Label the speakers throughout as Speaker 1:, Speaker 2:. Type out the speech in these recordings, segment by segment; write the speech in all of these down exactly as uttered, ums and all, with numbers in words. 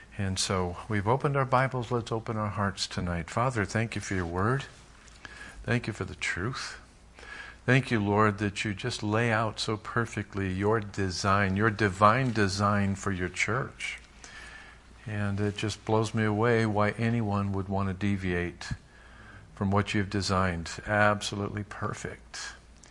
Speaker 1: And so we've opened our Bibles. Let's open our hearts tonight. Father, thank you for your word. Thank you for the truth. Thank you, Lord, that you just lay out so perfectly your design, your divine design for your church. And it just blows me away why anyone would want to deviate from what you've designed. Absolutely perfect.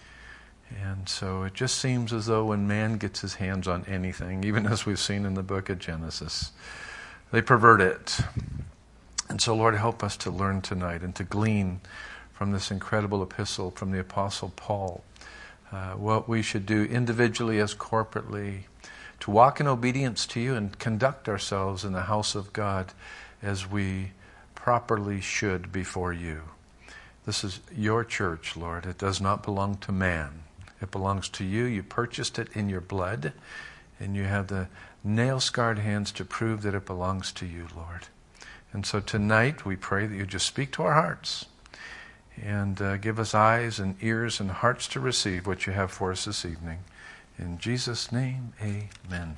Speaker 1: And so it just seems as though when man gets his hands on anything, even as we've seen in the book of Genesis, they pervert it. And so, Lord, help us to learn tonight and to glean from this incredible epistle from the Apostle Paul uh, what we should do individually as corporately to walk in obedience to you and conduct ourselves in the house of God as we properly should before you. This is your church, Lord. It does not belong to man. It belongs to you. You purchased it in your blood, and you have the nail-scarred hands to prove that it belongs to you, Lord. And so tonight we pray that you just speak to our hearts and uh, give us eyes and ears and hearts to receive what you have for us this evening. In Jesus' name, amen.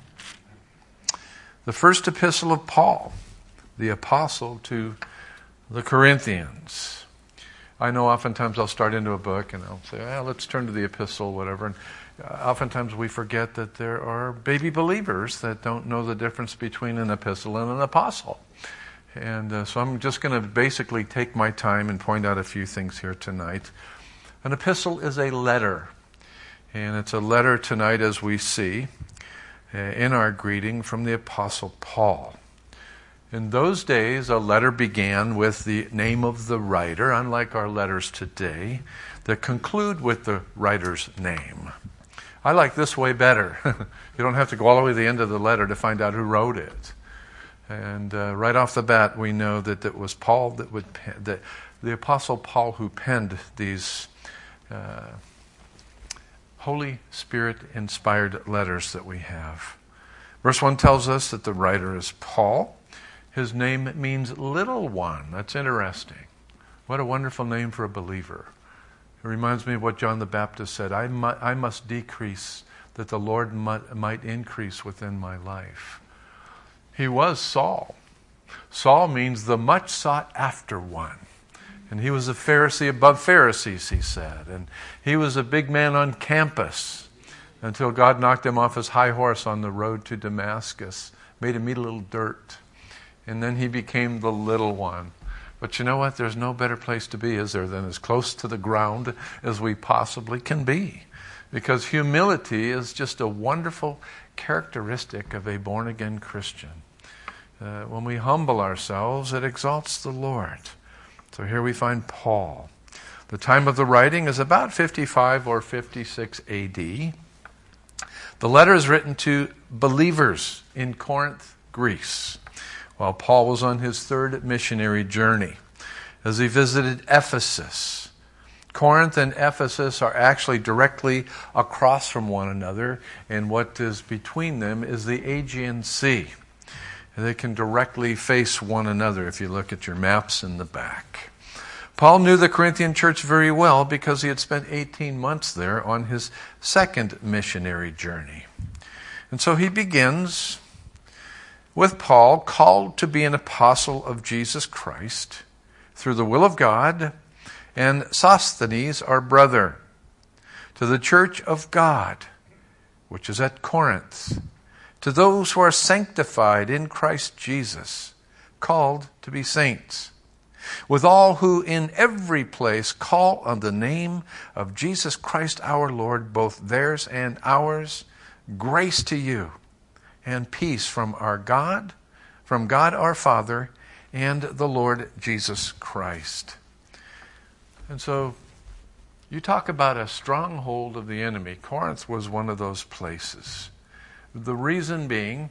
Speaker 1: The first epistle of Paul, the apostle to the Corinthians. I know oftentimes I'll start into a book and I'll say, well, let's turn to the epistle, whatever. And uh, oftentimes we forget that there are baby believers that don't know the difference between an epistle and an apostle. And uh, so I'm just going to basically take my time and point out a few things here tonight. An epistle is a letter. And it's a letter tonight, as we see uh, in our greeting, from the Apostle Paul. In those days, a letter began with the name of the writer, unlike our letters today, that conclude with the writer's name. I like this way better. You don't have to go all the way to the end of the letter to find out who wrote it. And uh, right off the bat, we know that it was Paul that would pen, that the Apostle Paul who penned these uh, Holy Spirit-inspired letters that we have. Verse one tells us that the writer is Paul. His name means little one. That's interesting. What a wonderful name for a believer. It reminds me of what John the Baptist said, I, mu- I must decrease that the Lord mu- might increase within my life. He was Saul. Saul means the much sought after one. And he was a Pharisee above Pharisees, he said. And he was a big man on campus until God knocked him off his high horse on the road to Damascus, made him eat a little dirt. And then he became the little one. But you know what? There's no better place to be, is there, than as close to the ground as we possibly can be. Because humility is just a wonderful characteristic of a born-again Christian. Uh, when we humble ourselves, it exalts the Lord. So here we find Paul. The time of the writing is about fifty-five or fifty-six A D. The letter is written to believers in Corinth, Greece, while Paul was on his third missionary journey, as he visited Ephesus. Corinth and Ephesus are actually directly across from one another, and what is between them is the Aegean Sea. They can directly face one another if you look at your maps in the back. Paul knew the Corinthian church very well because he had spent eighteen months there on his second missionary journey. And so he begins with Paul, called to be an apostle of Jesus Christ through the will of God, and Sosthenes, our brother, to the church of God, which is at Corinth, to those who are sanctified in Christ Jesus, called to be saints, with all who in every place call on the name of Jesus Christ our Lord, both theirs and ours, grace to you and peace from our God, from God our Father, and the Lord Jesus Christ. And so, you talk about a stronghold of the enemy. Corinth was one of those places. The reason being,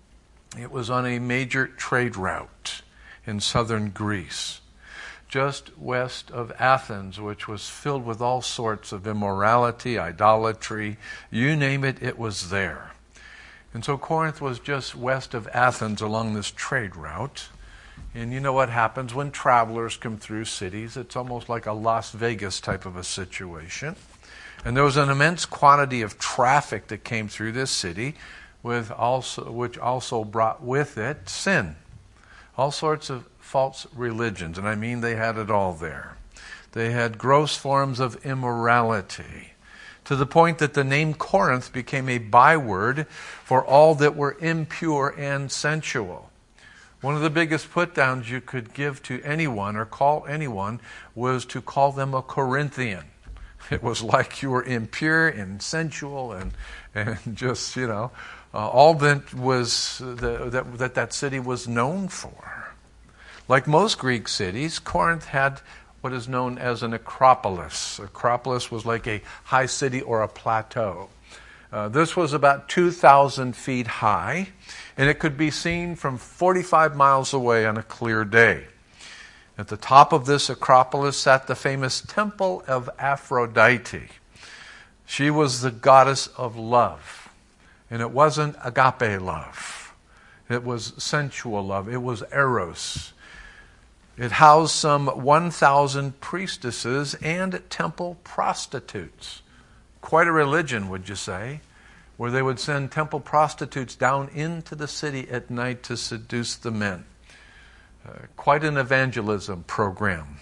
Speaker 1: it was on a major trade route in southern Greece, just west of Athens, which was filled with all sorts of immorality, idolatry, you name it, it was there. And so Corinth was just west of Athens along this trade route. And you know what happens when travelers come through cities? It's almost like a Las Vegas type of a situation. And there was an immense quantity of traffic that came through this city, with also, which also brought with it sin. all sorts of false religions, and I mean they had it all there. They had gross forms of immorality, to the point that the name Corinth became a byword for all that were impure and sensual. One of the biggest put-downs you could give to anyone or call anyone was to call them a Corinthian. It was like you were impure and sensual and and just, you know, uh, all that was the, that, that that city was known for. Like most Greek cities, Corinth had what is known as an acropolis. Acropolis was like a high city or a plateau. Uh, this was about two thousand feet high, and it could be seen from forty-five miles away on a clear day. At the top of this acropolis sat the famous Temple of Aphrodite. She was the goddess of love, and it wasn't agape love. It was sensual love. It was eros. It housed some one thousand priestesses and temple prostitutes. Quite a religion, would you say, where they would send temple prostitutes down into the city at night to seduce the men. Uh, quite an evangelism program.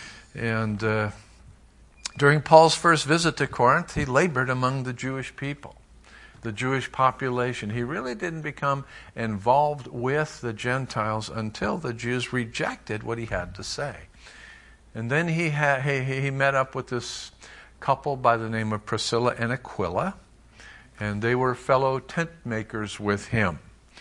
Speaker 1: And uh, during Paul's first visit to Corinth, he labored among the Jewish people, the Jewish population. He really didn't become involved with the Gentiles until the Jews rejected what he had to say. And then he, ha- he, he met up with this couple by the name of Priscilla and Aquila, and they were fellow tent makers with him.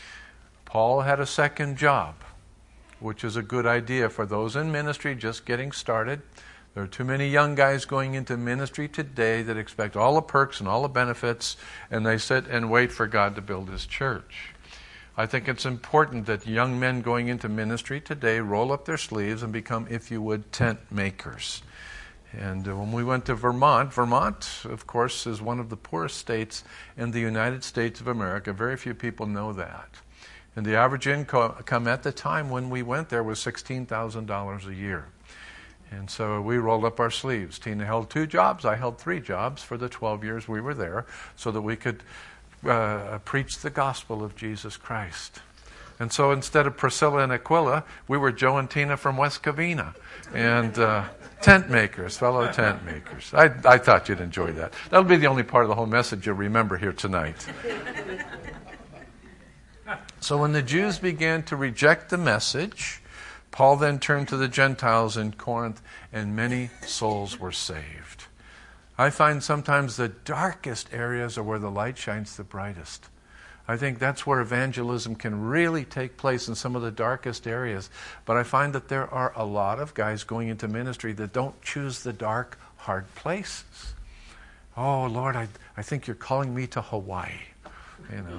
Speaker 1: Paul had a second job, which is a good idea for those in ministry just getting started. There are too many young guys going into ministry today that expect all the perks and all the benefits, and they sit and wait for God to build His church. I think it's important that young men going into ministry today roll up their sleeves and become, if you would, tent makers. And when we went to Vermont, Vermont, of course, is one of the poorest states in the United States of America. Very few people know that. And the average income at the time when we went there was sixteen thousand dollars a year. And so we rolled up our sleeves. Tina held two jobs. I held three jobs for the twelve years we were there so that we could uh, preach the gospel of Jesus Christ. And so instead of Priscilla and Aquila, we were Joe and Tina from West Covina. And uh, tent makers, fellow tent makers. I, I thought you'd enjoy that. That'll be the only part of the whole message you'll remember here tonight. So when the Jews began to reject the message, Paul then turned to the Gentiles in Corinth, and many souls were saved. I find sometimes the darkest areas are where the light shines the brightest. I think that's where evangelism can really take place, in some of the darkest areas. But I find that there are a lot of guys going into ministry that don't choose the dark, hard places. Oh, Lord, I, I think you're calling me to Hawaii, you know.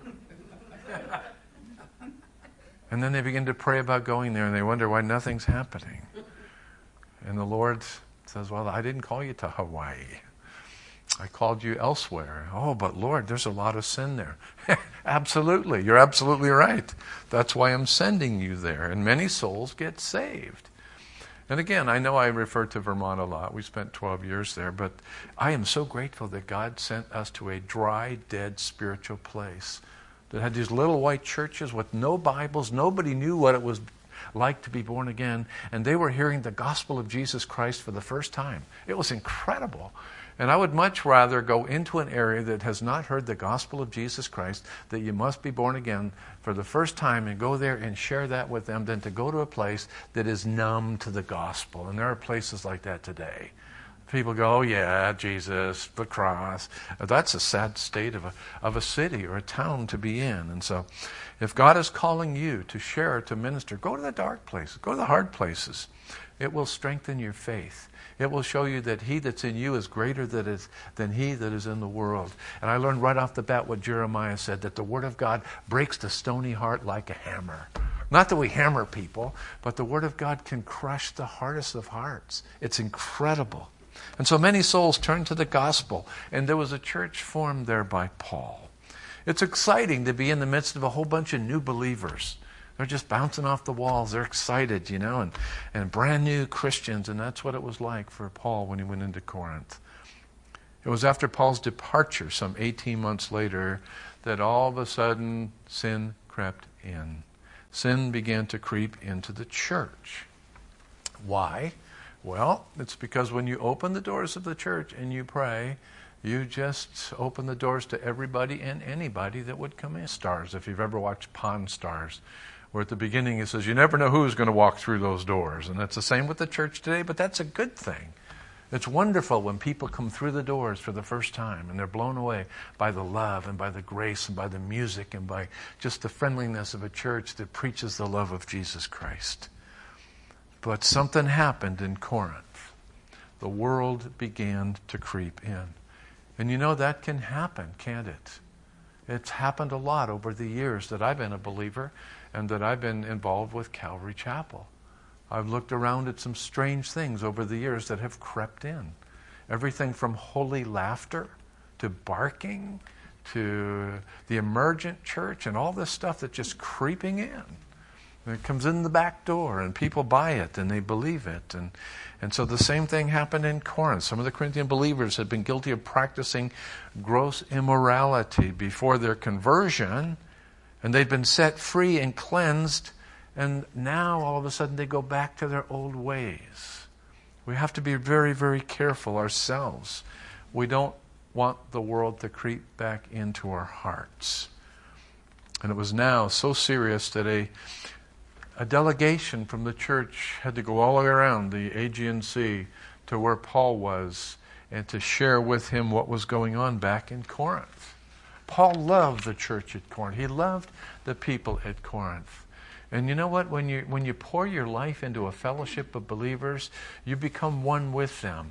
Speaker 1: And then they begin to pray about going there, and they wonder why nothing's happening. And the Lord says, well, I didn't call you to Hawaii. I called you elsewhere. Oh, but Lord, there's a lot of sin there. Absolutely. You're absolutely right. That's why I'm sending you there. And many souls get saved. And again, I know I refer to Vermont a lot. We spent twelve years there. But I am so grateful that God sent us to a dry, dead spiritual place that had these little white churches with no Bibles. Nobody knew what it was like to be born again. And they were hearing the gospel of Jesus Christ for the first time. It was incredible. And I would much rather go into an area that has not heard the gospel of Jesus Christ, that you must be born again for the first time, and go there and share that with them, than to go to a place that is numb to the gospel. And there are places like that today. People go, oh yeah, Jesus, the cross. That's a sad state of a, of a city or a town to be in. And so if God is calling you to share, to minister, go to the dark places, go to the hard places. It will strengthen your faith. It will show you that he that's in you is greater that is, than he that is in the world. And I learned right off the bat what Jeremiah said, that the Word of God breaks the stony heart like a hammer. Not that we hammer people, but the Word of God can crush the hardest of hearts. It's incredible. And so many souls turned to the gospel, and there was a church formed there by Paul. It's exciting to be in the midst of a whole bunch of new believers. They're just bouncing off the walls. They're excited, you know, and, and brand new Christians. And that's what it was like for Paul when he went into Corinth. It was after Paul's departure, some eighteen months later, that all of a sudden sin crept in. sin began to creep into the church. Why? Well, it's because when you open the doors of the church and you pray, you just open the doors to everybody and anybody that would come in. Stars, if you've ever watched Pawn Stars, where at the beginning it says you never know who's going to walk through those doors. And that's the same with the church today, but that's a good thing. It's wonderful when people come through the doors for the first time and they're blown away by the love and by the grace and by the music and by just the friendliness of a church that preaches the love of Jesus Christ. But something happened in Corinth. The world began to creep in. And you know, that can happen, can't it? It's happened a lot over the years that I've been a believer and that I've been involved with Calvary Chapel. I've looked around at some strange things over the years that have crept in. Everything from holy laughter to barking to the emergent church and all this stuff that's just creeping in. And it comes in the back door and people buy it and they believe it. And, and so the same thing happened in Corinth. Some of the Corinthian believers had been guilty of practicing gross immorality before their conversion, and they'd been set free and cleansed. And now, all of a sudden, they go back to their old ways. We have to be very, very careful ourselves. We don't want the world to creep back into our hearts. And it was now so serious that a, a delegation from the church had to go all the way around the Aegean Sea to where Paul was and to share with him what was going on back in Corinth. Paul loved the church at Corinth. He loved the people at Corinth. And you know what? When you when you pour your life into a fellowship of believers, you become one with them.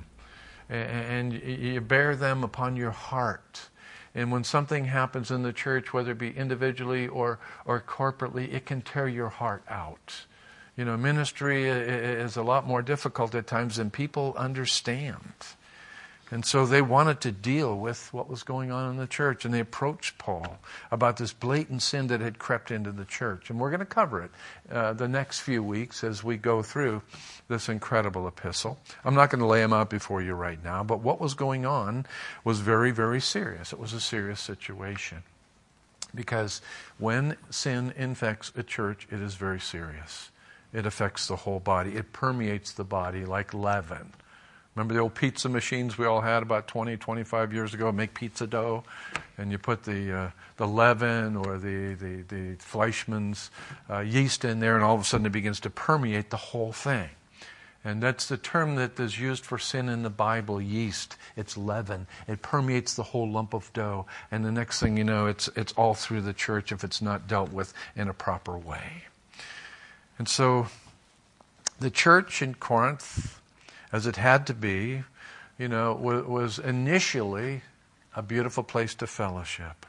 Speaker 1: And you bear them upon your heart. And when something happens in the church, whether it be individually or, or corporately, it can tear your heart out. You know, ministry is a lot more difficult at times than people understand. And so they wanted to deal with what was going on in the church. And they approached Paul about this blatant sin that had crept into the church. And we're going to cover it uh, the next few weeks as we go through this incredible epistle. I'm not going to lay them out before you right now, but what was going on was very, very serious. It was a serious situation. Because when sin infects a church, it is very serious. It affects the whole body. It permeates the body like leaven. Remember the old pizza machines we all had about twenty, twenty-five years ago? Make pizza dough, and you put the uh, the leaven or the the, the Fleischmann's uh, yeast in there, and all of a sudden it begins to permeate the whole thing. And that's the term that is used for sin in the Bible, yeast. It's leaven. It permeates the whole lump of dough, and the next thing you know, it's it's all through the church if it's not dealt with in a proper way. And so the church in Corinth, as it had to be, you know, was initially a beautiful place to fellowship.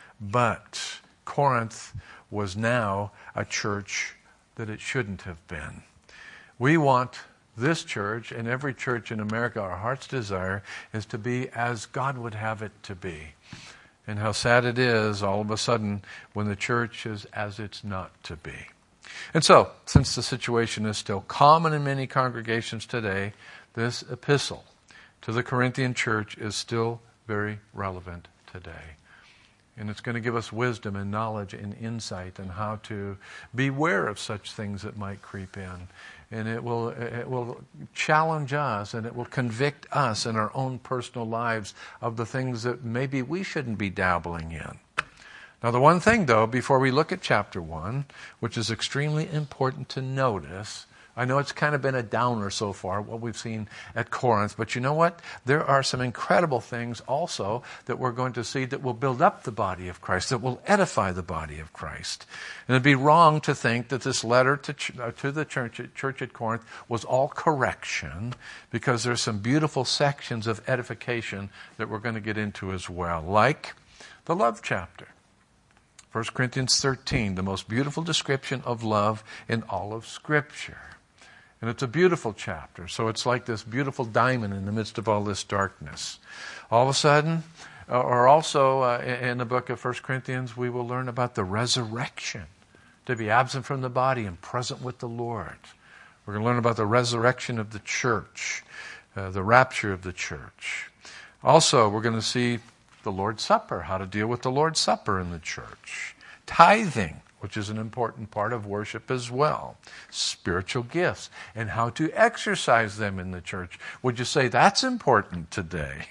Speaker 1: But Corinth was now a church that it shouldn't have been. We want this church and every church in America, our heart's desire is to be as God would have it to be. And how sad it is all of a sudden when the church is as it's not to be. And so, since the situation is still common in many congregations today, this epistle to the Corinthian church is still very relevant today. And it's going to give us wisdom and knowledge and insight on how to beware of such things that might creep in. And it will it will challenge us and it will convict us in our own personal lives of the things that maybe we shouldn't be dabbling in. Now, the one thing, though, before we look at chapter one, which is extremely important to notice, I know it's kind of been a downer so far, what we've seen at Corinth, but you know what? There are some incredible things also that we're going to see that will build up the body of Christ, that will edify the body of Christ. And it'd be wrong to think that this letter to, ch- uh, to the church, church at Corinth was all correction, because there's some beautiful sections of edification that we're going to get into as well, like the love chapter. First Corinthians thirteen, the most beautiful description of love in all of Scripture. And it's a beautiful chapter. So it's like this beautiful diamond in the midst of all this darkness. All of a sudden, or also uh, in the book of First Corinthians, we will learn about the resurrection. To be absent from the body and present with the Lord. We're going to learn about the resurrection of the church. Uh, the rapture of the church. Also, we're going to see the Lord's Supper, how to deal with the Lord's Supper in the church. Tithing, which is an important part of worship as well. Spiritual gifts and how to exercise them in the church. Would you say that's important today?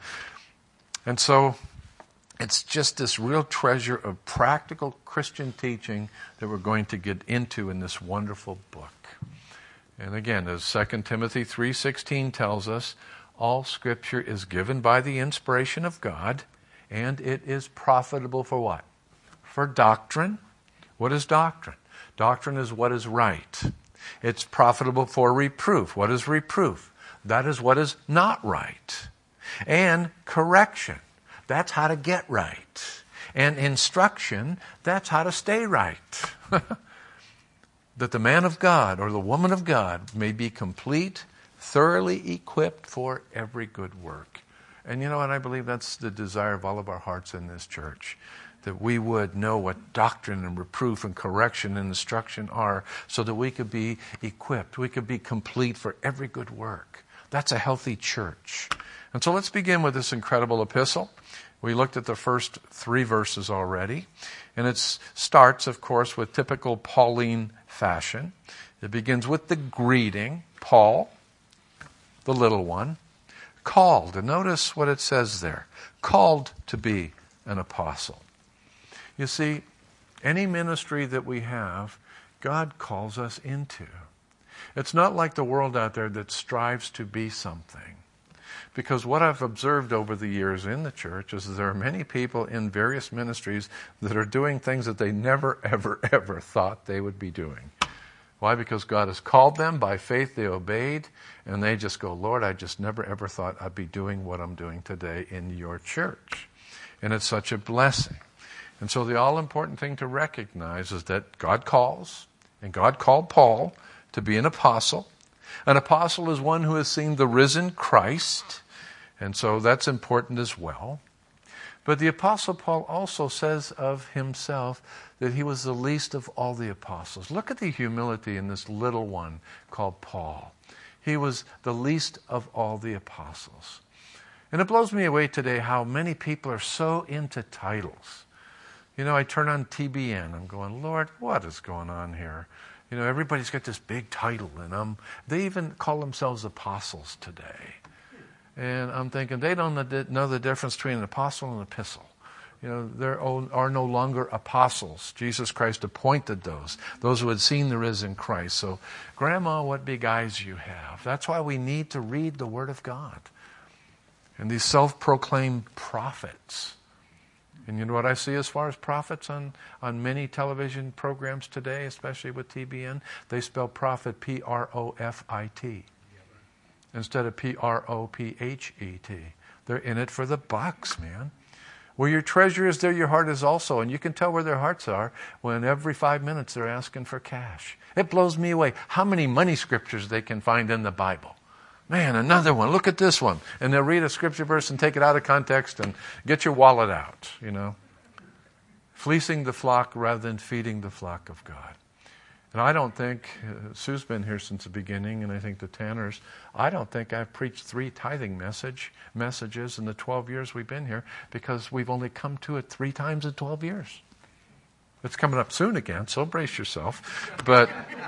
Speaker 1: And so it's just this real treasure of practical Christian teaching that we're going to get into in this wonderful book. And again, as Second Timothy three sixteen tells us, all Scripture is given by the inspiration of God, and it is profitable for what? For doctrine. What is doctrine? Doctrine is what is right. It's profitable for reproof. What is reproof? That is what is not right. And correction. That's how to get right. And instruction, that's how to stay right. That the man of God or the woman of God may be complete, thoroughly equipped for every good work. And you know what? I believe that's the desire of all of our hearts in this church. That we would know what doctrine and reproof and correction and instruction are so that we could be equipped. We could be complete for every good work. That's a healthy church. And so let's begin with this incredible epistle. We looked at the first three verses already. And it starts, of course, with typical Pauline fashion. It begins with the greeting, Paul, the little one, called. And notice what it says there. Called to be an apostle. You see, any ministry that we have, God calls us into. It's not like the world out there that strives to be something. Because what I've observed over the years in the church is that there are many people in various ministries that are doing things that they never, ever, ever thought they would be doing. Why? Because God has called them. By faith they obeyed. And they just go, Lord, I just never, ever thought I'd be doing what I'm doing today in your church. And it's such a blessing. And so the all-important thing to recognize is that God calls, and God called Paul to be an apostle. An apostle is one who has seen the risen Christ, and so that's important as well. But the apostle Paul also says of himself that he was the least of all the apostles. Look at the humility in this little one called Paul. He was the least of all the apostles. And it blows me away today how many people are so into titles. You know, I turn on T B N. I'm going, Lord, what is going on here? You know, everybody's got this big title, and um, they even call themselves apostles today. And I'm thinking, they don't know the difference between an apostle and an epistle. You know, there are no longer apostles. Jesus Christ appointed those, those who had seen the risen Christ. So, Grandma, what big eyes you have. That's why we need to read the Word of God. And these self-proclaimed prophets. And you know what I see as far as prophets on, on many television programs today, especially with T B N? They spell prophet P R O F I T instead of P R O P H E T. They're in it for the bucks, man. Where your treasure is, there your heart is also. And you can tell where their hearts are when every five minutes they're asking for cash. It blows me away how many money scriptures they can find in the Bible. Man, another one. Look at this one. And they'll read a scripture verse and take it out of context and get your wallet out, you know. Fleecing the flock rather than feeding the flock of God. And I don't think, uh, Sue's been here since the beginning, and I think the Tanners, I don't think I've preached three tithing message messages in the twelve years we've been here because we've only come to it three times in twelve years. It's coming up soon again, so brace yourself. But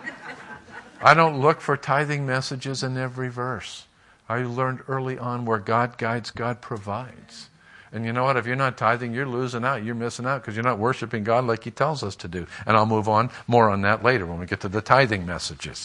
Speaker 1: I don't look for tithing messages in every verse. I learned early on where God guides, God provides. And you know what? If you're not tithing, you're losing out. You're missing out because you're not worshiping God like He tells us to do. And I'll move on more on that later when we get to the tithing messages.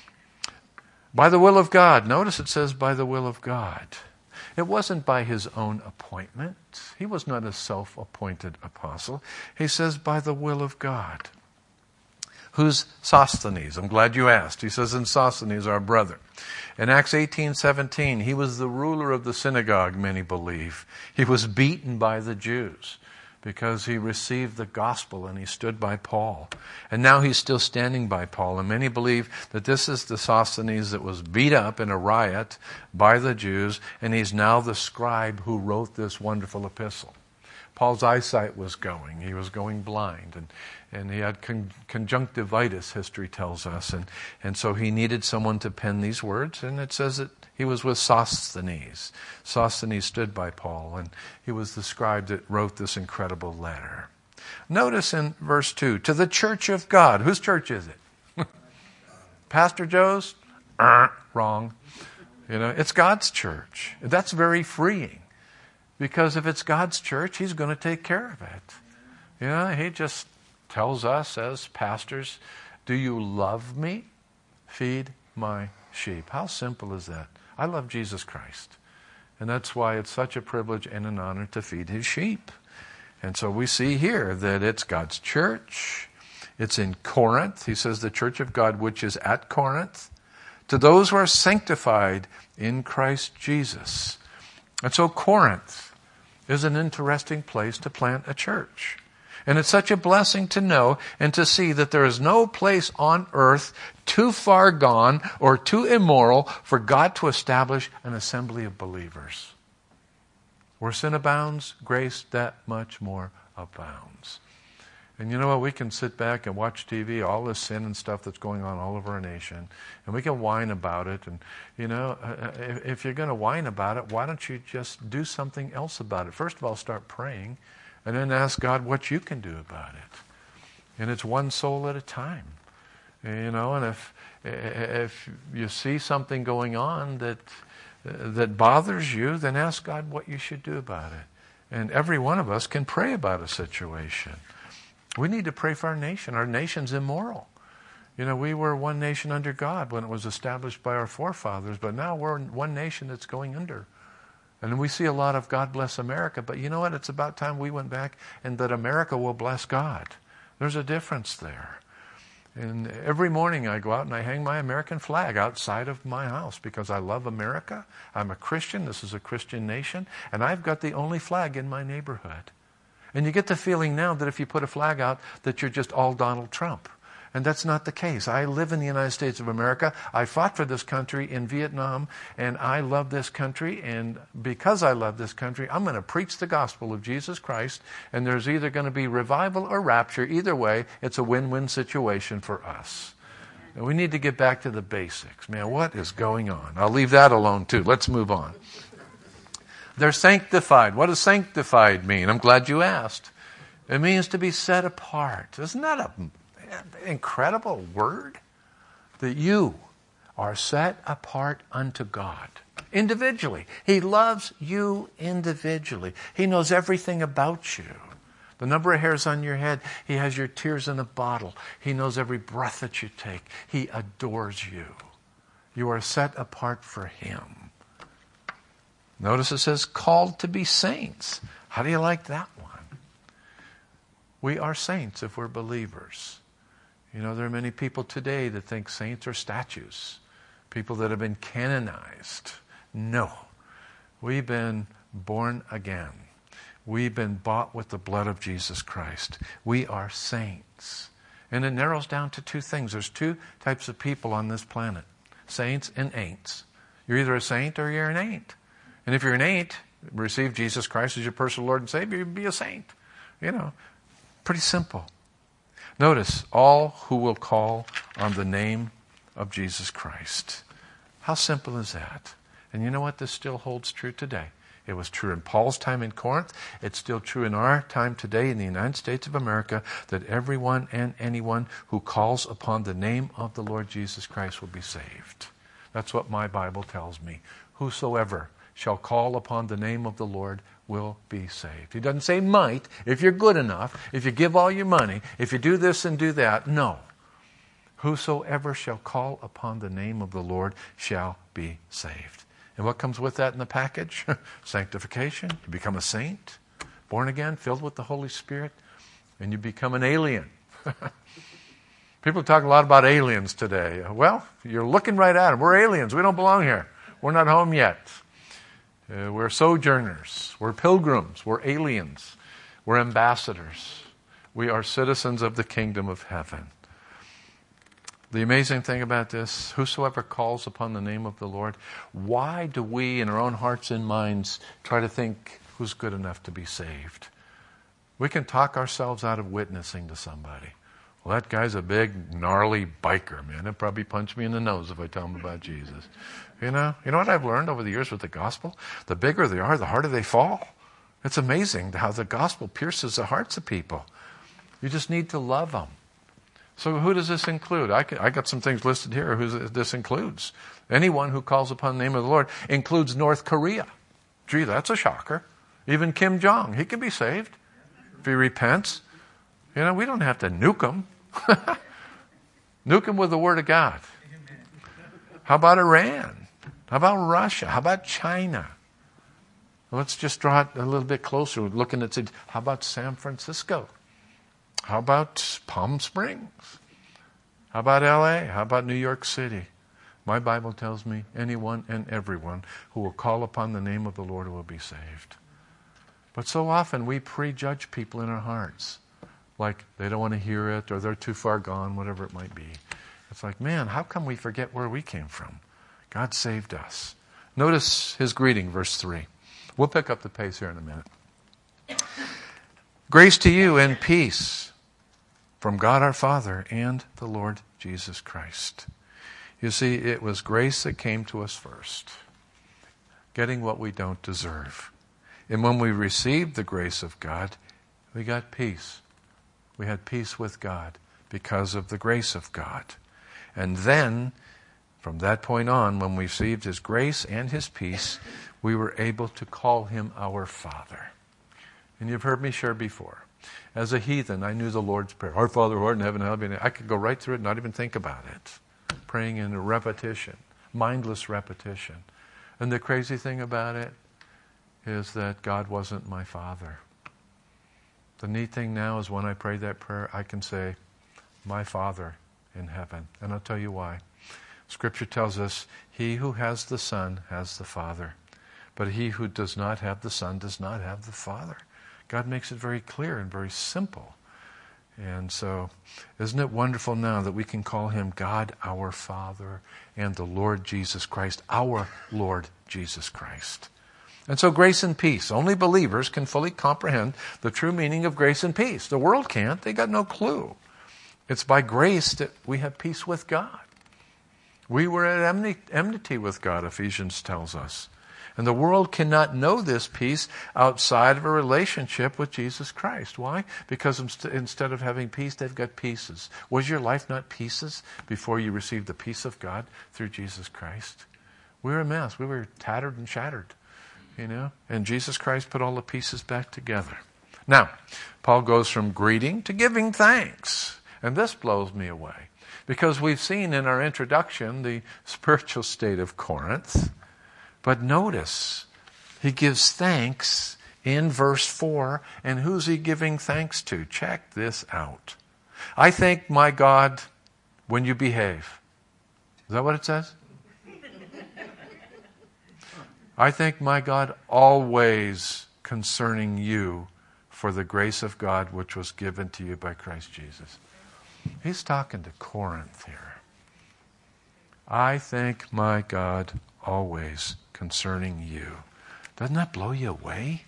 Speaker 1: By the will of God. Notice it says by the will of God. It wasn't by His own appointment. He was not a self-appointed apostle. He says by the will of God. Who's Sosthenes? I'm glad you asked. He says, and Sosthenes, our brother. In Acts eighteen seventeen, he was the ruler of the synagogue, many believe. He was beaten by the Jews because he received the gospel and he stood by Paul. And now he's still standing by Paul. And many believe that this is the Sosthenes that was beat up in a riot by the Jews, and he's now the scribe who wrote this wonderful epistle. Paul's eyesight was going. He was going blind, and, and he had con- conjunctivitis, history tells us. And, and so he needed someone to pen these words, and it says that he was with Sosthenes. Sosthenes stood by Paul, and he was the scribe that wrote this incredible letter. Notice in verse two, to the church of God. Whose church is it? Pastor Joe's? Uh, wrong. You know, it's God's church. That's very freeing. Because if it's God's church, He's going to take care of it. You know, He just tells us as pastors, do you love me? Feed my sheep. How simple is that? I love Jesus Christ. And that's why it's such a privilege and an honor to feed His sheep. And so we see here that it's God's church. It's in Corinth. He says the church of God which is at Corinth. To those who are sanctified in Christ Jesus. And so Corinth is an interesting place to plant a church. And it's such a blessing to know and to see that there is no place on earth too far gone or too immoral for God to establish an assembly of believers. Where sin abounds, grace that much more abounds. And you know what? We can sit back and watch T V, all this sin and stuff that's going on all over our nation, and we can whine about it. And, you know, if, if you're going to whine about it, why don't you just do something else about it? First of all, start praying, and then ask God what you can do about it. And it's one soul at a time. You know, and if if you see something going on that that bothers you, then ask God what you should do about it. And every one of us can pray about a situation. We need to pray for our nation. Our nation's immoral. You know, we were one nation under God when it was established by our forefathers, but now we're one nation that's going under. And we see a lot of God bless America, but you know what? It's about time we went back and that America will bless God. There's a difference there. And every morning I go out and I hang my American flag outside of my house because I love America. I'm a Christian. This is a Christian nation. And I've got the only flag in my neighborhood. And you get the feeling now that if you put a flag out that you're just all Donald Trump. And that's not the case. I live in the United States of America. I fought for this country in Vietnam, and I love this country. And because I love this country, I'm going to preach the gospel of Jesus Christ, and there's either going to be revival or rapture. Either way, it's a win-win situation for us. And we need to get back to the basics. Man, what is going on? I'll leave that alone, too. Let's move on. They're sanctified. What does sanctified mean? I'm glad you asked. It means to be set apart. Isn't that a incredible word? That you are set apart unto God individually. He loves you individually. He knows everything about you. The number of hairs on your head, He has your tears in a bottle. He knows every breath that you take. He adores you. You are set apart for Him. Notice it says called to be saints. How do you like that one? We are saints if we're believers. You know, there are many people today that think saints are statues, people that have been canonized. No. We've been born again. We've been bought with the blood of Jesus Christ. We are saints. And it narrows down to two things. There's two types of people on this planet, saints and ain'ts. You're either a saint or you're an ain't. And if you're an ain't, receive Jesus Christ as your personal Lord and Savior, you'd be a saint. You know, pretty simple. Notice, all who will call on the name of Jesus Christ. How simple is that? And you know what? This still holds true today. It was true in Paul's time in Corinth. It's still true in our time today in the United States of America that everyone and anyone who calls upon the name of the Lord Jesus Christ will be saved. That's what my Bible tells me. Whosoever shall call upon the name of the Lord will be saved. He doesn't say might, if you're good enough, if you give all your money, if you do this and do that. No. Whosoever shall call upon the name of the Lord shall be saved. And what comes with that in the package? Sanctification. You become a saint, born again, filled with the Holy Spirit, and you become an alien. People talk a lot about aliens today. Well, you're looking right at them. We're aliens. We don't belong here. We're not home yet. Uh, we're sojourners. We're pilgrims. We're aliens. We're ambassadors. We are citizens of the kingdom of heaven. The amazing thing about this, whosoever calls upon the name of the Lord, why do we in our own hearts and minds try to think who's good enough to be saved? We can talk ourselves out of witnessing to somebody. Well, that guy's a big, gnarly biker, man. He'll probably punch me in the nose if I tell him about Jesus. You know, you know what I've learned over the years with the gospel? The bigger they are, the harder they fall. It's amazing how the gospel pierces the hearts of people. You just need to love them. So who does this include? I, can, I got some things listed here who this includes. Anyone who calls upon the name of the Lord includes North Korea. Gee, that's a shocker. Even Kim Jong, he can be saved if he repents. You know, we don't have to nuke him. Nuke him with the Word of God. How about Iran? How about Russia? How about China? Let's just draw it a little bit closer. We're looking at, how about San Francisco? How about Palm Springs? How about L A? How about New York City? My Bible tells me anyone and everyone who will call upon the name of the Lord will be saved. But so often we prejudge people in our hearts. Like they don't want to hear it, or they're too far gone, whatever it might be. It's like, man, how come we forget where we came from? God saved us. Notice his greeting, verse three. We'll pick up the pace here in a minute. Grace to you and peace from God our Father and the Lord Jesus Christ. You see, it was grace that came to us first, getting what we don't deserve. And when we received the grace of God, we got peace. We had peace with God because of the grace of God. And then, from that point on, when we received his grace and his peace, we were able to call him our Father. And you've heard me share before. As a heathen, I knew the Lord's Prayer. Our Father who art in heaven, hallowed be thy name. I could go right through it and not even think about it. Praying in a repetition, mindless repetition. And the crazy thing about it is that God wasn't my Father. The neat thing now is when I pray that prayer, I can say, my Father in heaven. And I'll tell you why. Scripture tells us, he who has the Son has the Father. But he who does not have the Son does not have the Father. God makes it very clear and very simple. And so, isn't it wonderful now that we can call him God our Father and the Lord Jesus Christ, our Lord Jesus Christ. And so grace and peace. Only believers can fully comprehend the true meaning of grace and peace. The world can't. They got no clue. It's by grace that we have peace with God. We were at enmity with God, Ephesians tells us. And the world cannot know this peace outside of a relationship with Jesus Christ. Why? Because instead of having peace, they've got pieces. Was your life not pieces before you received the peace of God through Jesus Christ? We were a mess. We were tattered and shattered, you know. And Jesus Christ put all the pieces back together. Now, Paul goes from greeting to giving thanks. And this blows me away. Because we've seen in our introduction the spiritual state of Corinth. But notice, he gives thanks in verse four. And who's he giving thanks to? Check this out. I thank my God when you behave. Is that what it says? I thank my God always concerning you for the grace of God which was given to you by Christ Jesus. He's talking to Corinth here. I thank my God always concerning you. Doesn't that blow you away?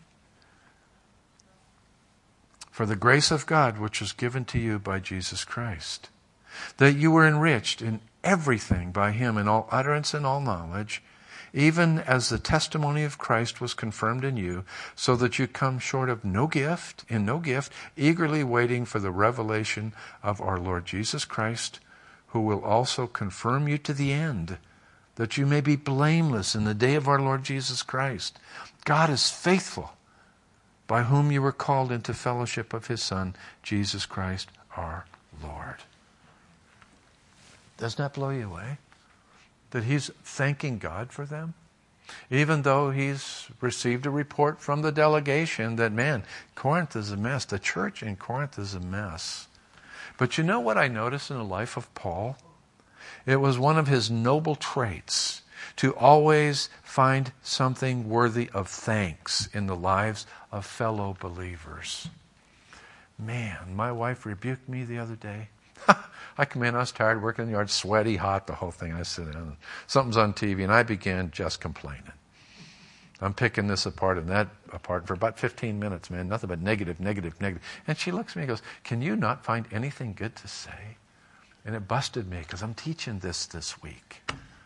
Speaker 1: For the grace of God which was given to you by Jesus Christ, that you were enriched in everything by him in all utterance and all knowledge, even as the testimony of Christ was confirmed in you, so that you come short of no gift, in no gift, eagerly waiting for the revelation of our Lord Jesus Christ, who will also confirm you to the end, that you may be blameless in the day of our Lord Jesus Christ. God is faithful, by whom you were called into fellowship of his Son, Jesus Christ our Lord. Doesn't that blow you away? That he's thanking God for them? Even though he's received a report from the delegation that, man, Corinth is a mess. The church in Corinth is a mess. But you know what I noticed in the life of Paul? It was one of his noble traits to always find something worthy of thanks in the lives of fellow believers. Man, my wife rebuked me the other day. I come in, I was tired, working in the yard, sweaty, hot, the whole thing. I sit down, something's on T V, and I began just complaining. I'm picking this apart and that apart for about fifteen minutes, man. Nothing but negative, negative, negative. And she looks at me and goes, can you not find anything good to say? And it busted me because I'm teaching this this week.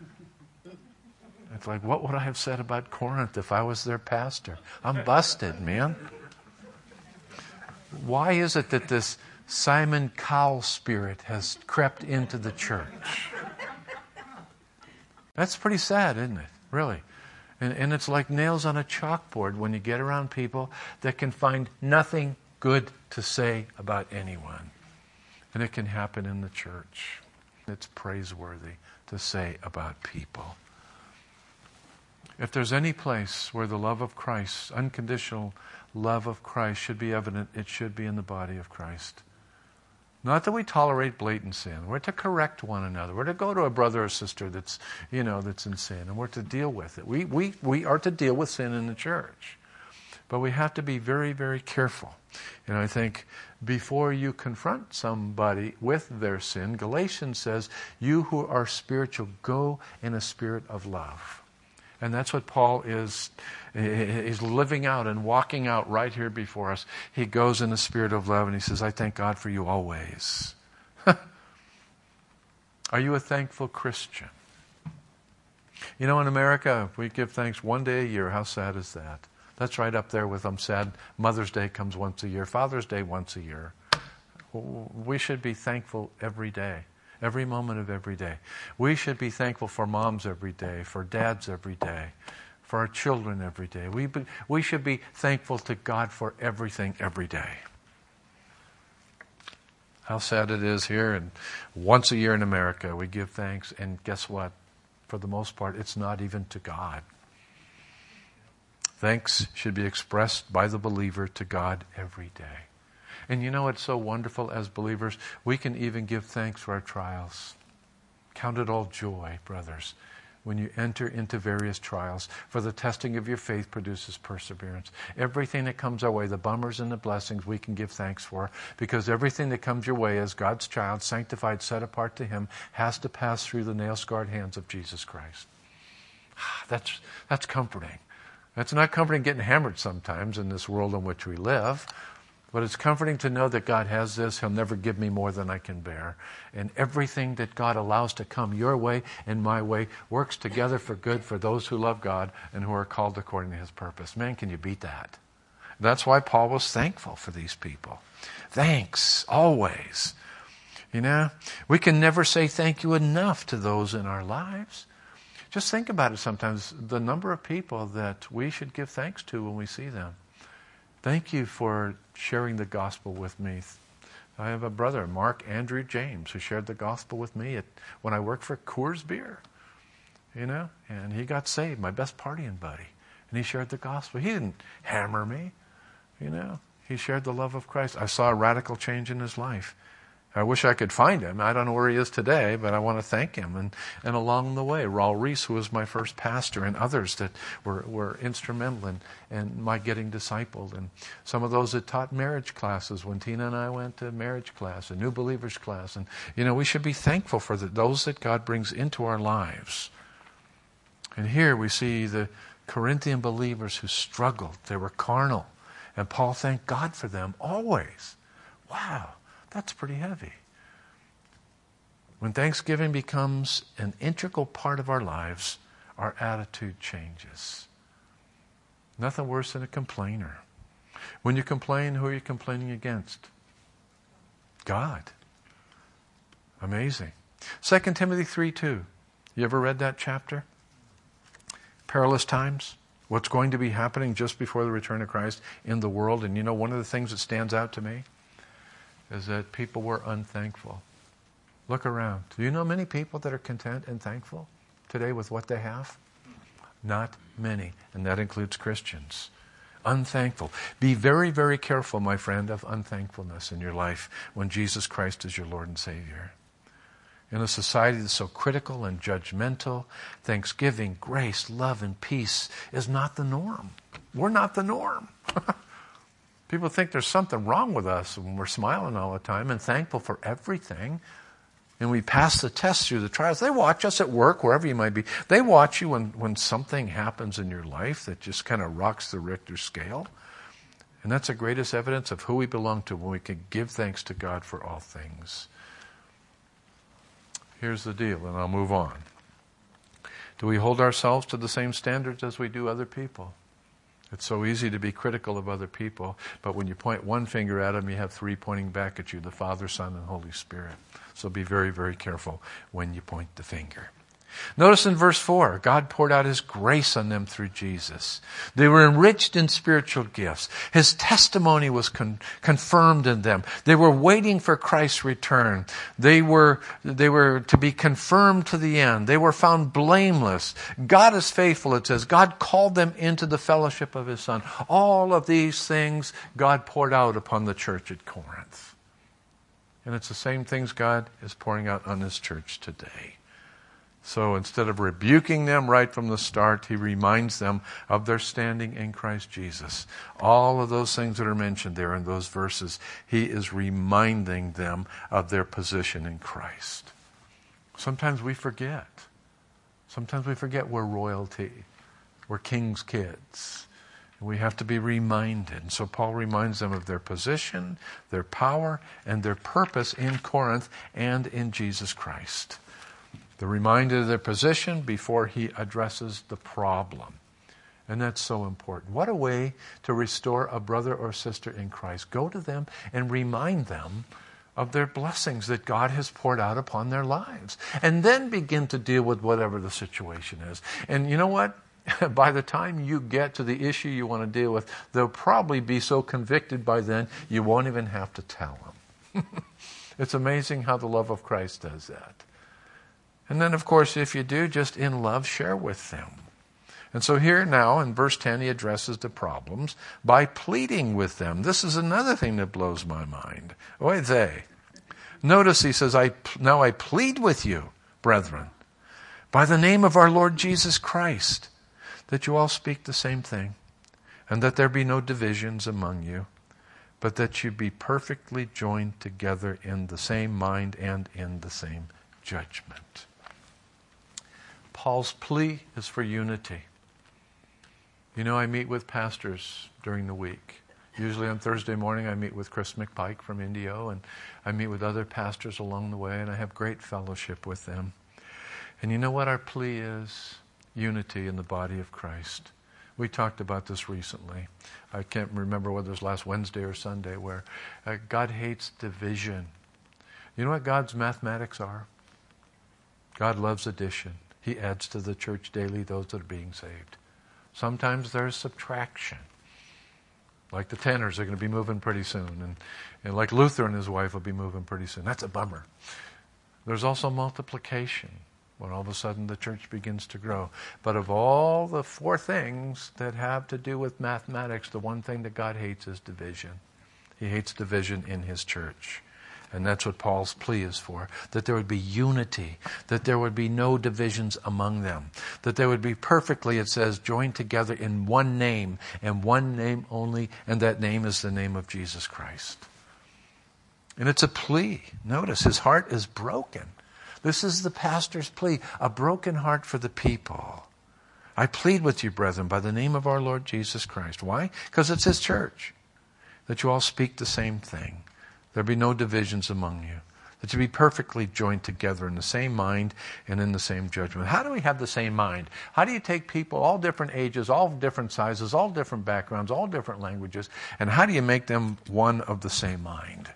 Speaker 1: It's like, what would I have said about Corinth if I was their pastor? I'm busted, man. Why is it that this Simon Cowell spirit has crept into the church. That's pretty sad, isn't it? Really. And, and it's like nails on a chalkboard when you get around people that can find nothing good to say about anyone. And it can happen in the church. It's praiseworthy to say about people. If there's any place where the love of Christ, unconditional love of Christ should be evident, it should be in the body of Christ. Not that we tolerate blatant sin. We're to correct one another. We're to go to a brother or sister that's, you know, that's in sin, and we're to deal with it. We, we, we are to deal with sin in the church. But we have to be very, very careful. And I think before you confront somebody with their sin, Galatians says, you who are spiritual, go in a spirit of love. And that's what Paul is, is living out and walking out right here before us. He goes in the spirit of love and he says, I thank God for you always. Are you a thankful Christian? You know, in America, we give thanks one day a year. How sad is that? That's right up there with, I'm sad, Mother's Day comes once a year, Father's Day once a year. We should be thankful every day. Every moment of every day. We should be thankful for moms every day, for dads every day, for our children every day. We, be, we should be thankful to God for everything every day. How sad it is here, and once a year in America we give thanks, and guess what? For the most part, it's not even to God. Thanks should be expressed by the believer to God every day. And you know, it's so wonderful as believers, we can even give thanks for our trials. Count it all joy, brothers, when you enter into various trials, for the testing of your faith produces perseverance. Everything that comes our way, the bummers and the blessings, we can give thanks for, because everything that comes your way as God's child, sanctified, set apart to Him, has to pass through the nail-scarred hands of Jesus Christ. That's, that's comforting. That's not comforting getting hammered sometimes in this world in which we live. But it's comforting to know that God has this. He'll never give me more than I can bear. And everything that God allows to come your way and my way works together for good for those who love God and who are called according to His purpose. Man, can you beat that? That's why Paul was thankful for these people. Thanks, always. You know, we can never say thank you enough to those in our lives. Just think about it sometimes, the number of people that we should give thanks to when we see them. Thank you for sharing the gospel with me. I have a brother, Mark Andrew James, who shared the gospel with me at, when I worked for Coors Beer. You know, and he got saved, my best partying buddy. And he shared the gospel. He didn't hammer me, you know. He shared the love of Christ. I saw a radical change in his life. I wish I could find him. I don't know where he is today, but I want to thank him. And, and along the way, Raul Reese, who was my first pastor, and others that were, were instrumental in, in my getting discipled. And some of those that taught marriage classes when Tina and I went to marriage class, a new believers class. And, you know, we should be thankful for the, those that God brings into our lives. And here we see the Corinthian believers who struggled. They were carnal. And Paul thanked God for them always. Wow. That's pretty heavy. When thanksgiving becomes an integral part of our lives, our attitude changes. Nothing worse than a complainer. When you complain, who are you complaining against? God. Amazing. Second Timothy three two. You ever read that chapter? Perilous times. What's going to be happening just before the return of Christ in the world. And you know, one of the things that stands out to me is that people were unthankful. Look around. Do you know many people that are content and thankful today with what they have? Not many, and that includes Christians. Unthankful. Be very, very careful, my friend, of unthankfulness in your life when Jesus Christ is your Lord and Savior. In a society that's so critical and judgmental, thanksgiving, grace, love, and peace is not the norm. We're not the norm. People think there's something wrong with us when we're smiling all the time and thankful for everything. And we pass the tests through the trials. They watch us at work, wherever you might be. They watch you when, when something happens in your life that just kind of rocks the Richter scale. And that's the greatest evidence of who we belong to when we can give thanks to God for all things. Here's the deal, and I'll move on. Do we hold ourselves to the same standards as we do other people? It's so easy to be critical of other people, but when you point one finger at them, you have three pointing back at you, the Father, Son, and Holy Spirit. So be very, very careful when you point the finger. Notice in verse four, God poured out His grace on them through Jesus. They were enriched in spiritual gifts. His testimony was con- confirmed in them. They were waiting for Christ's return. They were, they were to be confirmed to the end. They were found blameless. God is faithful, it says. God called them into the fellowship of His Son. All of these things God poured out upon the church at Corinth. And it's the same things God is pouring out on His church today. So instead of rebuking them right from the start, He reminds them of their standing in Christ Jesus. All of those things that are mentioned there in those verses, He is reminding them of their position in Christ. Sometimes we forget. Sometimes we forget we're royalty. We're king's kids. We have to be reminded. And so Paul reminds them of their position, their power, and their purpose in Corinth and in Jesus Christ. They're reminded of their position before he addresses the problem. And that's so important. What a way to restore a brother or sister in Christ. Go to them and remind them of their blessings that God has poured out upon their lives. And then begin to deal with whatever the situation is. And you know what? By the time you get to the issue you want to deal with, they'll probably be so convicted by then, you won't even have to tell them. It's amazing how the love of Christ does that. And then, of course, if you do, just in love, share with them. And so here now, in verse ten, he addresses the problems by pleading with them. This is another thing that blows my mind. Oy vey. Notice he says, I, now I plead with you, brethren, by the name of our Lord Jesus Christ, that you all speak the same thing, and that there be no divisions among you, but that you be perfectly joined together in the same mind and in the same judgment. Paul's plea is for unity. You know, I meet with pastors during the week. Usually on Thursday morning I meet with Chris McPike from Indio, and I meet with other pastors along the way, and I have great fellowship with them. And you know what our plea is? Unity in the body of Christ. We talked about this recently. I can't remember whether it was last Wednesday or Sunday, where uh, God hates division. You know what God's mathematics are? God loves addition. He adds to the church daily those that are being saved. Sometimes there's subtraction. Like the tenors are going to be moving pretty soon. And, and like Luther and his wife will be moving pretty soon. That's a bummer. There's also multiplication, when all of a sudden the church begins to grow. But of all the four things that have to do with mathematics, the one thing that God hates is division. He hates division in His church. And that's what Paul's plea is for. That there would be unity. That there would be no divisions among them. That they would be perfectly, it says, joined together in one name. And one name only. And that name is the name of Jesus Christ. And it's a plea. Notice, his heart is broken. This is the pastor's plea. A broken heart for the people. I plead with you, brethren, by the name of our Lord Jesus Christ. Why? Because it's His church. That you all speak the same thing. There be no divisions among you. That you be perfectly joined together in the same mind and in the same judgment. How do we have the same mind? How do you take people, all different ages, all different sizes, all different backgrounds, all different languages, and how do you make them one of the same mind?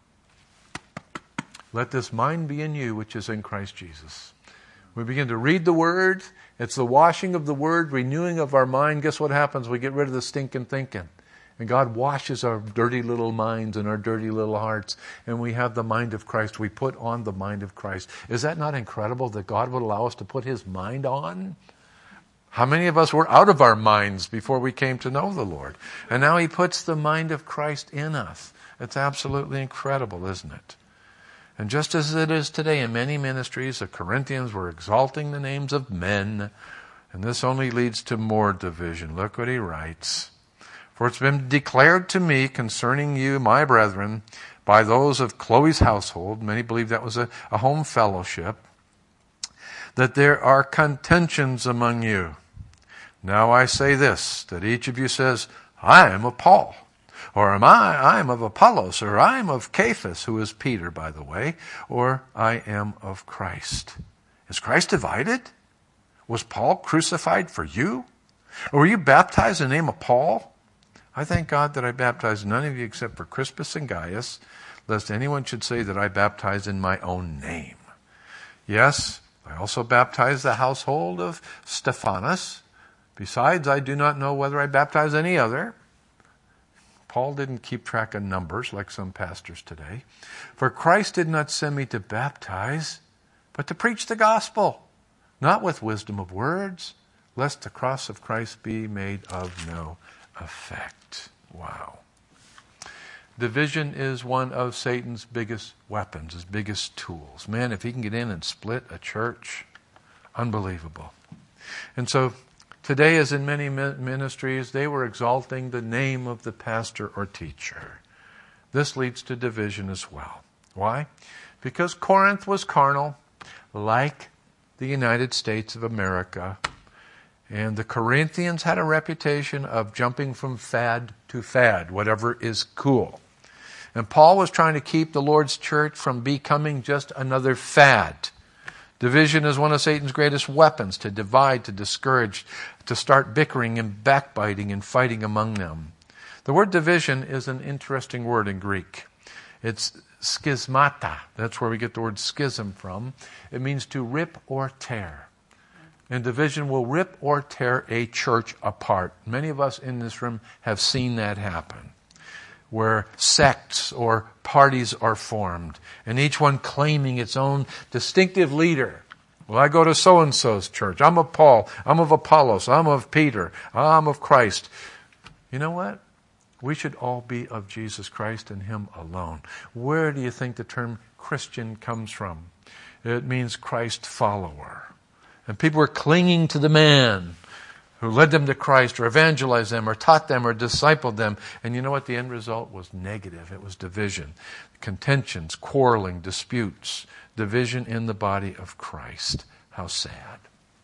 Speaker 1: Let this mind be in you, which is in Christ Jesus. We begin to read the Word. It's the washing of the Word, renewing of our mind. Guess what happens? We get rid of the stinking thinking. And God washes our dirty little minds and our dirty little hearts. And we have the mind of Christ. We put on the mind of Christ. Is that not incredible that God would allow us to put His mind on? How many of us were out of our minds before we came to know the Lord? And now He puts the mind of Christ in us. It's absolutely incredible, isn't it? And just as it is today in many ministries, the Corinthians were exalting the names of men. And this only leads to more division. Look what he writes. For it's been declared to me concerning you, my brethren, by those of Chloe's household, many believe that was a, a home fellowship, that there are contentions among you. Now I say this, that each of you says, I am of Paul, or am I, I am of Apollos, or I am of Cephas, who is Peter, by the way, or I am of Christ. Is Christ divided? Was Paul crucified for you? Or were you baptized in the name of Paul? I thank God that I baptized none of you except for Crispus and Gaius, lest anyone should say that I baptized in my own name. Yes, I also baptized the household of Stephanas. Besides, I do not know whether I baptized any other. Paul didn't keep track of numbers like some pastors today. For Christ did not send me to baptize, but to preach the gospel, not with wisdom of words, lest the cross of Christ be made of no effect. Wow. Division is one of Satan's biggest weapons, his biggest tools. Man, if he can get in and split a church, unbelievable. And so today, as in many ministries, they were exalting the name of the pastor or teacher. This leads to division as well. Why? Because Corinth was carnal, like the United States of America. And the Corinthians had a reputation of jumping from fad to fad, whatever is cool. And Paul was trying to keep the Lord's church from becoming just another fad. Division is one of Satan's greatest weapons, to divide, to discourage, to start bickering and backbiting and fighting among them. The word division is an interesting word in Greek. It's schismata. That's where we get the word schism from. It means to rip or tear. And division will rip or tear a church apart. Many of us in this room have seen that happen, where sects or parties are formed, and each one claiming its own distinctive leader. Well, I go to so-and-so's church. I'm of Paul. I'm of Apollos. I'm of Peter. I'm of Christ. You know what? We should all be of Jesus Christ and Him alone. Where do you think the term Christian comes from? It means Christ follower. And people were clinging to the man who led them to Christ or evangelized them or taught them or discipled them. And you know what? The end result was negative. It was division, contentions, quarreling, disputes, division in the body of Christ. How sad.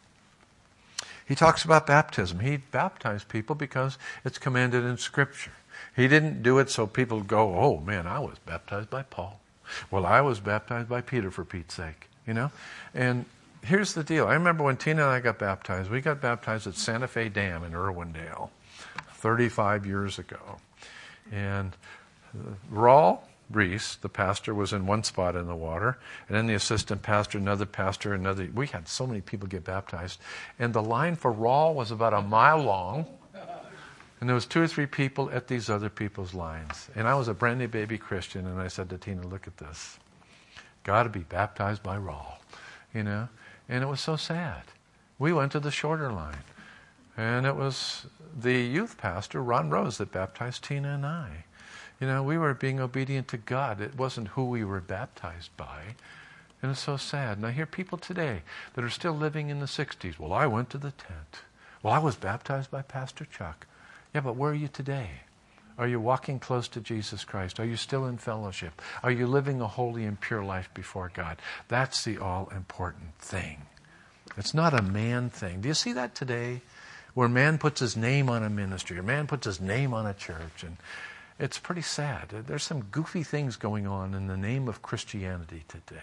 Speaker 1: He talks about baptism. He baptized people because it's commanded in Scripture. He didn't do it so people go, oh man, I was baptized by Paul. Well, I was baptized by Peter, for Pete's sake. You know? And here's the deal. I remember when Tina and I got baptized, we got baptized at Santa Fe Dam in Irwindale thirty-five years ago. And Raul Reese, the pastor, was in one spot in the water, and then the assistant pastor, another pastor, another. We had so many people get baptized. And the line for Raul was about a mile long, and there was two or three people at these other people's lines. And I was a brand new baby Christian, and I said to Tina, look at this. Got to be baptized by Raul, you know? And it was so sad. We went to the shorter line. And it was the youth pastor, Ron Rose, that baptized Tina and I. You know, we were being obedient to God. It wasn't who we were baptized by. And it's so sad. And I hear people today that are still living in the sixties. Well, I went to the tent. Well, I was baptized by Pastor Chuck. Yeah, but where are you today? Are you walking close to Jesus Christ? Are you still in fellowship? Are you living a holy and pure life before God? That's the all-important thing. It's not a man thing. Do you see that today? Where man puts his name on a ministry, or man puts his name on a church. And it's pretty sad. There's some goofy things going on in the name of Christianity today.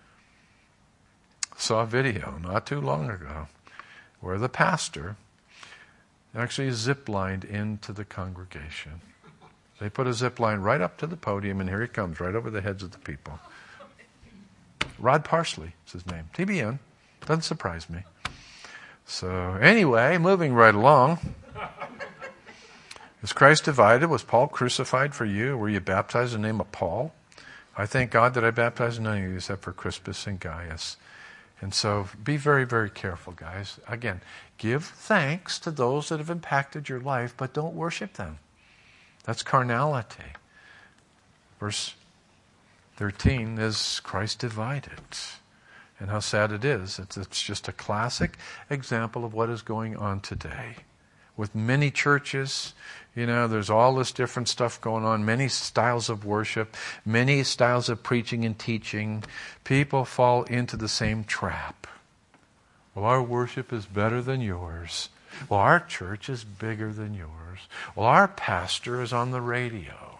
Speaker 1: Saw a video not too long ago where the pastor actually zip-lined into the congregation. They put a zip line right up to the podium, and here he comes, right over the heads of the people. Rod Parsley is his name. T B N. Doesn't surprise me. So anyway, moving right along. Is Christ divided? Was Paul crucified for you? Were you baptized in the name of Paul? I thank God that I baptized none of you except for Crispus and Gaius. And so be very, very careful, guys. Again, give thanks to those that have impacted your life, but don't worship them. That's carnality. Verse thirteen is Christ divided. And how sad it is. It's, it's just a classic example of what is going on today. With many churches, you know, there's all this different stuff going on, many styles of worship, many styles of preaching and teaching. People fall into the same trap. Well, our worship is better than yours. Well, our church is bigger than yours. Well, our pastor is on the radio.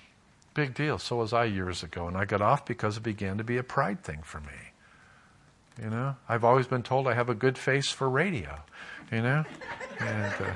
Speaker 1: Big deal. So was I years ago, and I got off because it began to be a pride thing for me. You know, I've always been told I have a good face for radio, you know. And, uh,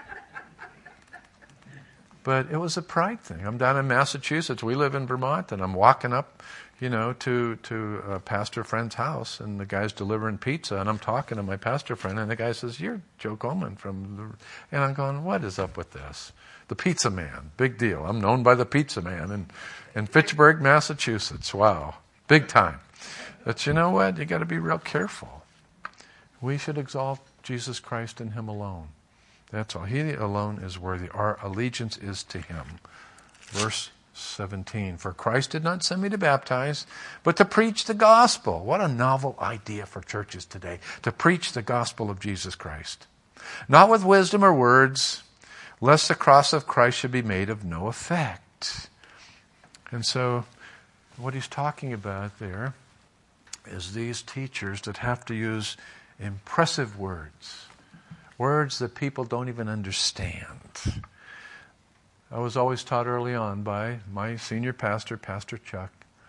Speaker 1: but it was a pride thing. I'm down in Massachusetts. We live in Vermont, and I'm walking up, you know, to to a pastor friend's house, and the guy's delivering pizza, and I'm talking to my pastor friend, and the guy says, "You're Joe Coleman from," the... and I'm going, "What is up with this?" The Pizza Man, big deal. I'm known by the Pizza Man in in Fitchburg, Massachusetts. Wow, big time. But you know what? You got to be real careful. We should exalt Jesus Christ and Him alone. That's all. He alone is worthy. Our allegiance is to Him. Verse seventeen. For Christ did not send me to baptize, but to preach the gospel. What a novel idea for churches today. To preach the gospel of Jesus Christ. Not with wisdom or words, lest the cross of Christ should be made of no effect. And so, what he's talking about there is these teachers that have to use impressive words. Words that people don't even understand. I was always taught early on by my senior pastor, Pastor Chuck,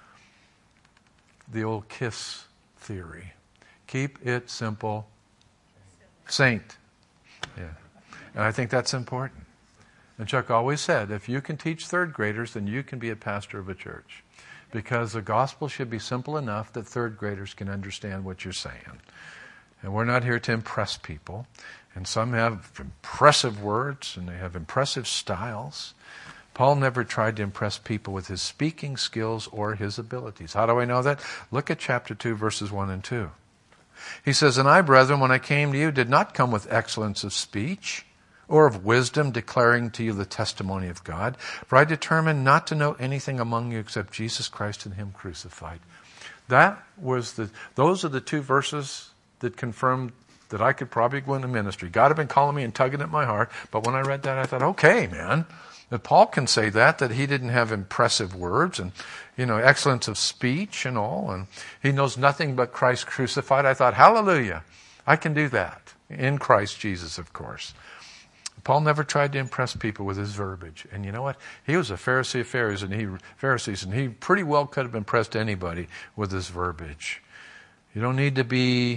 Speaker 1: the old KISS theory. Keep it simple. Saint. Yeah. And I think that's important. And Chuck always said, if you can teach third graders, then you can be a pastor of a church. Because the gospel should be simple enough that third graders can understand what you're saying. And we're not here to impress people. And some have impressive words and they have impressive styles. Paul never tried to impress people with his speaking skills or his abilities. How do I know that? Look at chapter two, verses one and two. He says, And I, brethren, when I came to you, did not come with excellence of speech or of wisdom, declaring to you the testimony of God. For I determined not to know anything among you except Jesus Christ and Him crucified. That was the, those are the two verses that confirmed that I could probably go into ministry. God had been calling me and tugging at my heart, but when I read that, I thought, okay, man, that Paul can say that, that he didn't have impressive words and, you know, excellence of speech and all, and he knows nothing but Christ crucified. I thought, hallelujah, I can do that in Christ Jesus, of course. Paul never tried to impress people with his verbiage. And you know what? He was a Pharisee of Pharisees, and he, Pharisees, and he pretty well could have impressed anybody with his verbiage. You don't need to be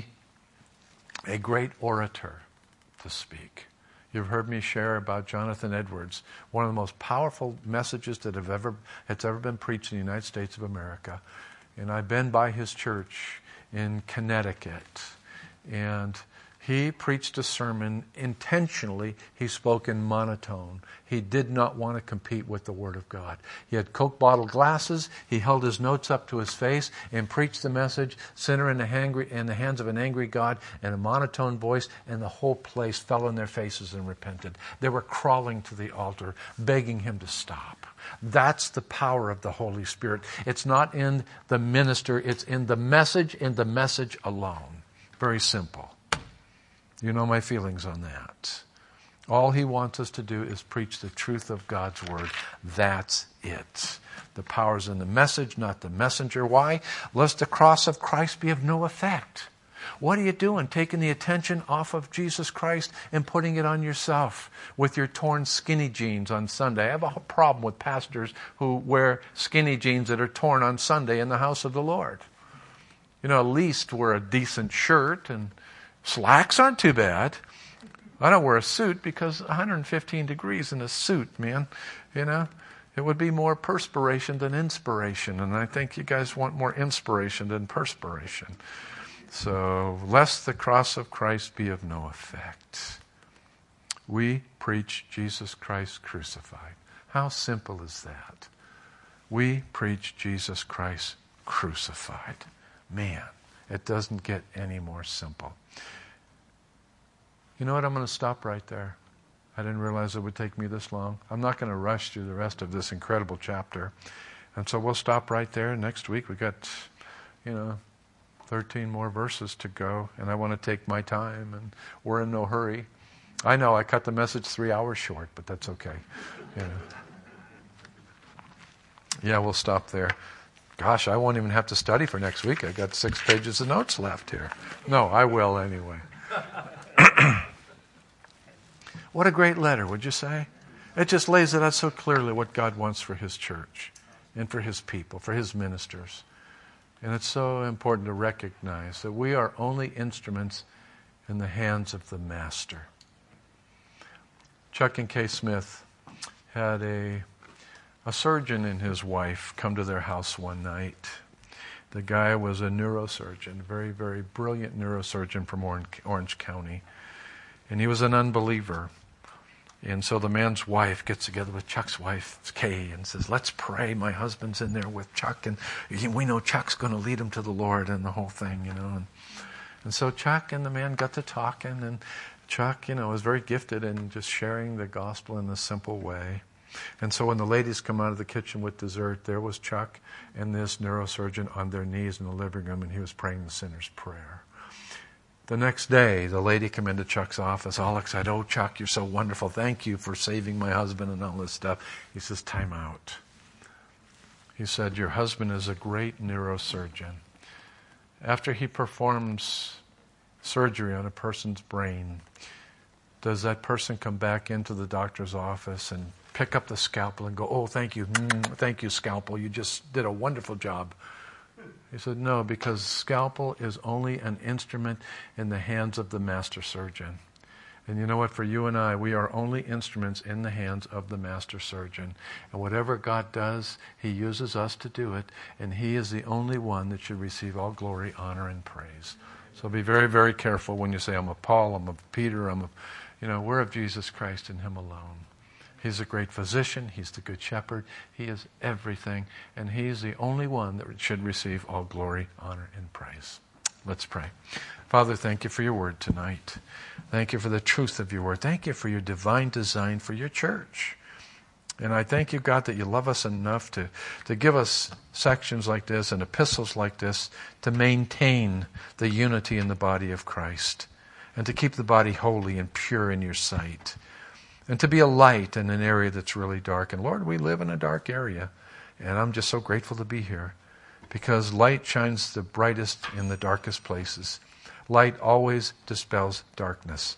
Speaker 1: a great orator to speak. You've heard me share about Jonathan Edwards, one of the most powerful messages that have ever has ever been preached in the United States of America. And I've been by his church in Connecticut. And he preached a sermon intentionally. He spoke in monotone. He did not want to compete with the Word of God. He had Coke bottle glasses. He held his notes up to his face and preached the message, sinner in the, hangry, in the hands of an angry God, in a monotone voice, and the whole place fell on their faces and repented. They were crawling to the altar, begging him to stop. That's the power of the Holy Spirit. It's not in the minister. It's in the message, in the message alone. Very simple. You know my feelings on that. All he wants us to do is preach the truth of God's Word. That's it. The power's in the message, not the messenger. Why? Lest the cross of Christ be of no effect. What are you doing? Taking the attention off of Jesus Christ and putting it on yourself with your torn skinny jeans on Sunday. I have a problem with pastors who wear skinny jeans that are torn on Sunday in the house of the Lord. You know, at least wear a decent shirt, and slacks aren't too bad. I don't wear a suit because one hundred fifteen degrees in a suit, man. You know, it would be more perspiration than inspiration. And I think you guys want more inspiration than perspiration. So, lest the cross of Christ be of no effect. We preach Jesus Christ crucified. How simple is that? We preach Jesus Christ crucified. Man, it doesn't get any more simple. You know what? I'm going to stop right there. I didn't realize it would take me this long. I'm not going to rush through the rest of this incredible chapter. And so we'll stop right there. Next week we've got, you know, thirteen more verses to go. And I want to take my time, and we're in no hurry. I know I cut the message three hours short, but that's okay. You know. Yeah, we'll stop there. Gosh, I won't even have to study for next week. I got six pages of notes left here. No, I will anyway. What a great letter, would you say? It just lays it out so clearly what God wants for His church and for His people, for His ministers. And it's so important to recognize that we are only instruments in the hands of the Master. Chuck and Kay Smith had a, a surgeon and his wife come to their house one night. The guy was a neurosurgeon, very, very brilliant neurosurgeon from Orange County. And he was an unbeliever. And so the man's wife gets together with Chuck's wife, Kay, and says, let's pray. My husband's in there with Chuck, and we know Chuck's going to lead him to the Lord and the whole thing, you know. And, and so Chuck and the man got to talking, and Chuck, you know, was very gifted in just sharing the gospel in a simple way. And so when the ladies come out of the kitchen with dessert, there was Chuck and this neurosurgeon on their knees in the living room, and he was praying the sinner's prayer. The next day, the lady came into Chuck's office, all excited. Oh, Chuck, you're so wonderful. Thank you for saving my husband and all this stuff. He says, time out. He said, your husband is a great neurosurgeon. After he performs surgery on a person's brain, does that person come back into the doctor's office and pick up the scalpel and go, oh, thank you, mm, thank you, scalpel. You just did a wonderful job. He said, no, because scalpel is only an instrument in the hands of the master surgeon. And you know what? For you and I, we are only instruments in the hands of the master surgeon. And whatever God does, he uses us to do it. And he is the only one that should receive all glory, honor, and praise. So be very, very careful when you say, I'm of Paul, I'm of Peter, I'm of, you know, we're of Jesus Christ and him alone. He's a great physician. He's the good shepherd. He is everything. And he's the only one that should receive all glory, honor, and praise. Let's pray. Father, thank you for your word tonight. Thank you for the truth of your word. Thank you for your divine design for your church. And I thank you, God, that you love us enough to, to give us sections like this and epistles like this to maintain the unity in the body of Christ and to keep the body holy and pure in your sight. And to be a light in an area that's really dark. And Lord, we live in a dark area. And I'm just so grateful to be here. Because light shines the brightest in the darkest places. Light always dispels darkness.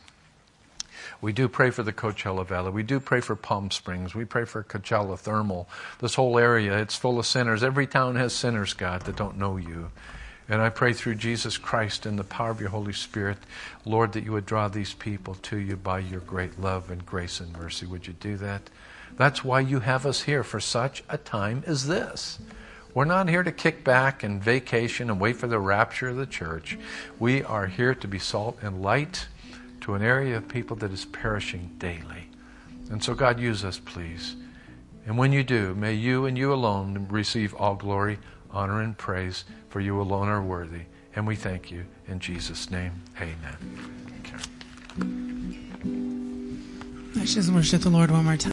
Speaker 1: We do pray for the Coachella Valley. We do pray for Palm Springs. We pray for Coachella Thermal. This whole area, it's full of sinners. Every town has sinners, God, that don't know you. And I pray through Jesus Christ and the power of your Holy Spirit, Lord, that you would draw these people to you by your great love and grace and mercy. Would you do that? That's why you have us here for such a time as this. We're not here to kick back and vacation and wait for the rapture of the church. We are here to be salt and light to an area of people that is perishing daily. And so God, use us, please. And when you do, may you and you alone receive all glory, honor, and praise, for you alone are worthy. And we thank you in Jesus' name. Amen. Okay.
Speaker 2: Let's just worship the Lord one more time.